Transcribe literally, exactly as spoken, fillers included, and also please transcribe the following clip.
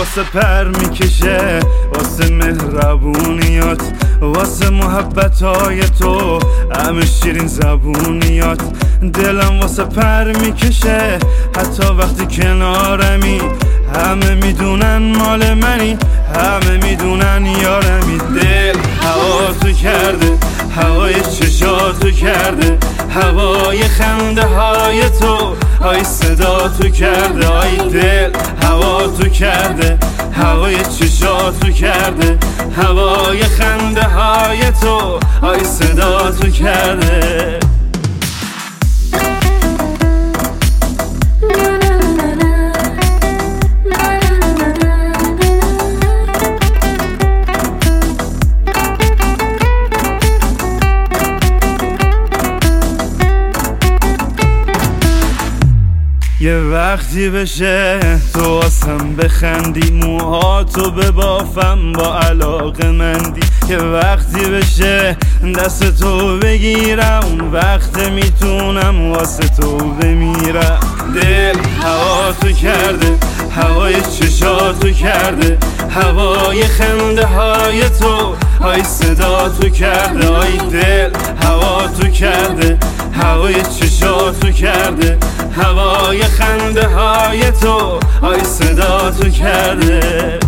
واسه پر میکشه، واسه مهربونیات، واسه محبتای تو همه شیرین زبونیات. دلم واسه پر میکشه حتی وقتی کنارمی، همه میدونن مال منی، همه میدونن یارمی. دل هوا تو کرده، هوای چشاتو کرده، هوای خنده های تو، های صدا تو کرده. آی دل هوا تو کرده، هوای چشاتو کرده، هوای خنده های تو، های صدا تو کرده. یه وقتی بشه تو واسم بخندی، موهاتو ببافم با علاقه مندی. یه وقتی بشه دست تو بگیرم، اون وقت میتونم واسه تو بمیرم. دل هوا تو کرده، هوای چشاتو کرده، هوای خنده های تو، های صدا تو کرده. آی دل هوا تو کرده، هوای چشاتو کرده، هوای خنده های تو، های صدا تو کرده.